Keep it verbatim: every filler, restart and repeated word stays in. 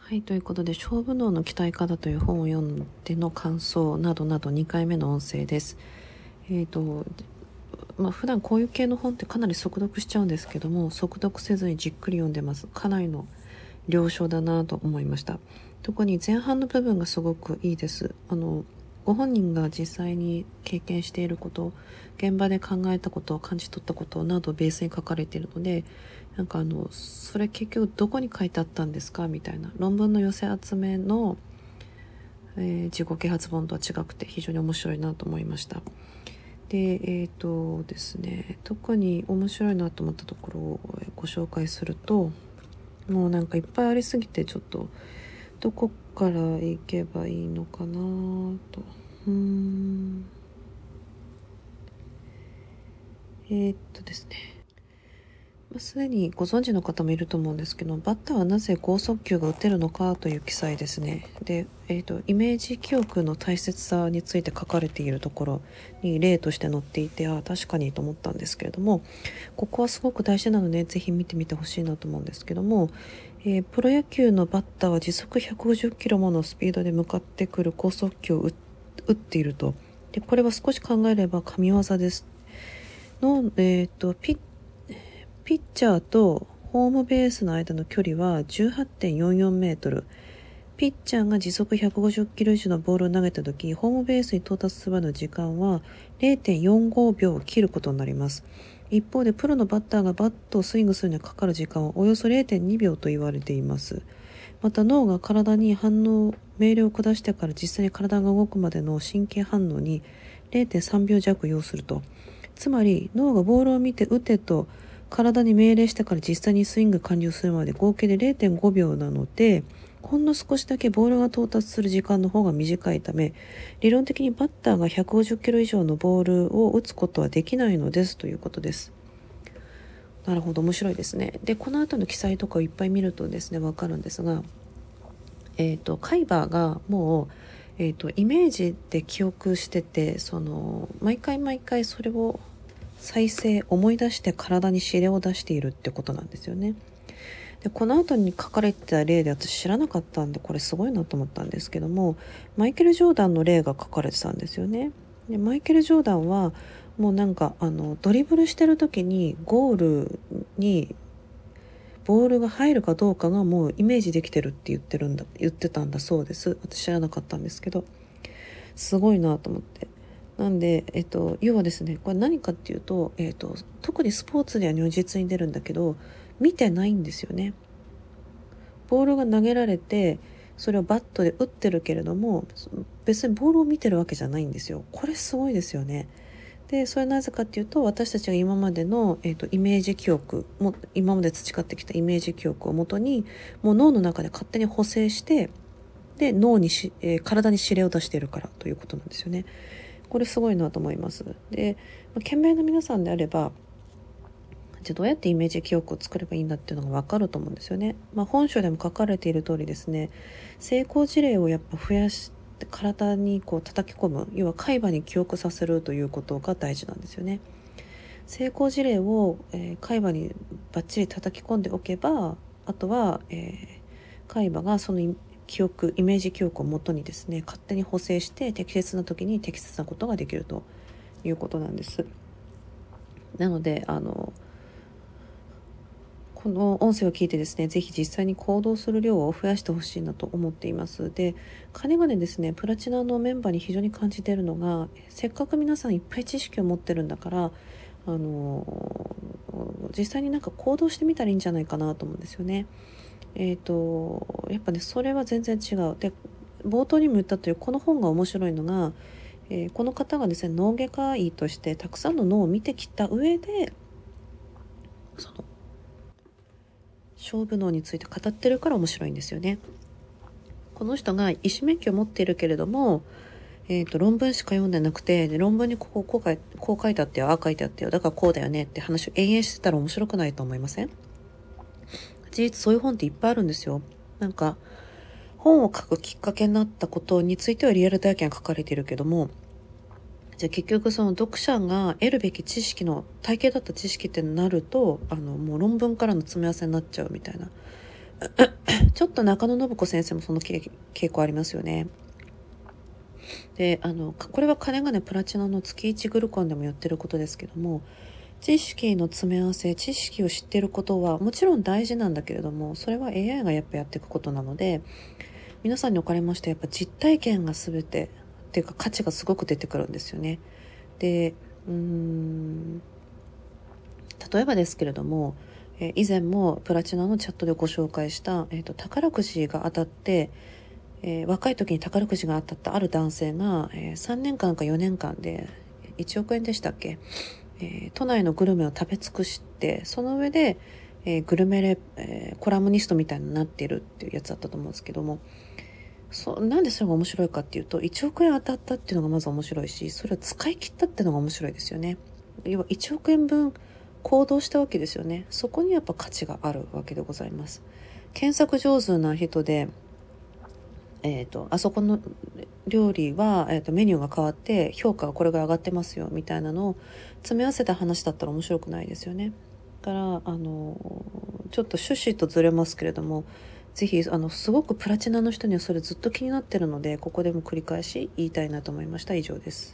はい、ということで勝負脳の鍛え方という本を読んでの感想などなどにかいめの音声です。えーとまあ、普段こういう系の本ってかなり速読しちゃうんですけども、速読せずにじっくり読んでます。かなりの了承だなと思いました。特に前半の部分がすごくいいです。あのご本人が実際に経験していること、現場で考えたこと、感じ取ったことなどをベースに書かれているので、なんかあのそれ結局どこに書いてあったんですかみたいな、論文の寄せ集めの、えー、自己啓発本とは違くて非常に面白いなと思いました。でえーとですね特に面白いなと思ったところをご紹介すると、もうなんかいっぱいありすぎてちょっとどこから行けばいいのかなと。うーんえー、っとですねすでにご存知の方もいると思うんですけど、バッターはなぜ剛速球が打てるのかという記載ですね。で、えー、とイメージ記憶の大切さについて書かれているところに例として載っていて、ああ確かにと思ったんですけれども、ここはすごく大事なのでぜひ見てみてほしいなと思うんですけども、えー、プロ野球のバッターは時速ひゃくごじゅっキロものスピードで向かってくる剛速球を打打っていると。でこれは少し考えれば神業ですの、えー、とピッピッチャーとホームベースの間の距離は じゅうはちてんよんよんメートル。ピッチャーが時速ひゃくごじゅっキロ以上のボールを投げたとき、ホームベースに到達するまでの時間は れいてんよんごびょうを切ることになります。一方でプロのバッターがバットをスイングするにはかかる時間はおよそ れいてんにびょうと言われています。また脳が体に反応、命令を下してから実際に体が動くまでの神経反応に れいてんさんびょう弱要すると。つまり脳がボールを見て打てと体に命令してから実際にスイング完了するまで合計で れいてんごびょうなので、ほんの少しだけボールが到達する時間の方が短いため、理論的にバッターがひゃくごじゅっキロ以上のボールを打つことはできないのですということです。なるほど、面白いですね。でこの後の記載とかをいっぱい見るとですねわかるんですが、えーと、海馬がもう、えーと、イメージで記憶してて、その毎回毎回それを再生思い出して体に指令を出しているってことなんですよね。でこの後に書かれてた例で私知らなかったんで、これすごいなと思ったんですけども、マイケル・ジョーダンの例が書かれてたんですよね。でマイケル・ジョーダンはもうなんかあのドリブルしてる時にゴールにボールが入るかどうかがもうイメージできてるって言ってるんだ言ってたんだそうです。私知らなかったんですけど、すごいなと思って。なんで、えっと、要はですね、これ何かっていうと、えっと、特にスポーツでは如実に出るんだけど、見てないんですよね。ボールが投げられて、それをバットで打ってるけれども、別にボールを見てるわけじゃないんですよ。これすごいですよね。で、それなぜかっていうと、私たちが今までの、えっと、イメージ記憶も、今まで培ってきたイメージ記憶をもとに、もう脳の中で勝手に補正して、で、脳にし、えー体に指令を出しているからということなんですよね。これすごいなと思います。で、まあ、賢明な皆さんであれば、じゃあどうやってイメージ記憶を作ればいいんだっていうのが分かると思うんですよね。まあ、本書でも書かれている通りですね、成功事例をやっぱ増やして体にこう叩き込む、要は海馬に記憶させるということが大事なんですよね。成功事例を、えー、海馬にバッチリ叩き込んでおけば、あとは、えー、海馬がその記憶イメージ記憶をもとにですね勝手に補正して適切な時に適切なことができるということなんです。なのであのこの音声を聞いてですね、ぜひ実際に行動する量を増やしてほしいなと思っています。で、かねがねですね、プラチナのメンバーに非常に感じているのが、せっかく皆さんいっぱい知識を持ってるんだから、あの実際になんか行動してみたらいいんじゃないかなと思うんですよね。えーと、やっぱね、それは全然違う。で、冒頭にも言ったというこの本が面白いのが、えーこの方がですね、脳外科医としてたくさんの脳を見てきた上で、その勝負脳について語ってるから面白いんですよね。この人が医師免許を持っているけれども、えーと、論文しか読んでなくて、で論文にこここう書いこう書いてあってよ、ああ書いてあってよ、だからこうだよねって話を延々してたら面白くないと思いません？事実そういう本っていっぱいあるんですよ。なんか本を書くきっかけになったことについてはリアル体験が書かれているけども、じゃあ結局その読者が得るべき知識の体系だった知識ってなると、あのもう論文からの詰め合わせになっちゃうみたいなちょっと中野信子先生もその傾傾向ありますよね。で、あの、これは金がねプラチナの月いちグルコンでも言ってることですけども、知識の詰め合わせ、知識を知っていることはもちろん大事なんだけれども、それは エーアイ がやっぱやっていくことなので、皆さんにおかれましてやっぱ実体験が全てっていうか価値がすごく出てくるんですよね。で、うーん例えばですけれども、えー以前もプラチナのチャットでご紹介した、えーと、宝くじが当たって、えー若い時に宝くじが当たったある男性が、えーさんねんかんかよねんかんでいちおくえんでしたっけ、えー都内のグルメを食べ尽くして、その上で、えーグルメレ、えーコラムニストみたいになってるっていうやつだったと思うんですけども、そうなんでそれが面白いかっていうと、いちおくえん当たったっていうのがまず面白いし、それを使い切ったっていうのが面白いですよね。要はいちおくえんぶん行動したわけですよね。そこにやっぱ価値があるわけでございます。検索上手な人で、えーと、あそこの料理は、えーと、メニューが変わって評価がこれが上がってますよみたいなのを詰め合わせた話だったら面白くないですよね。だからあのちょっと趣旨とずれますけれども、ぜひあのすごくプラチナの人にはそれずっと気になってるので、ここでも繰り返し言いたいなと思いました。以上です。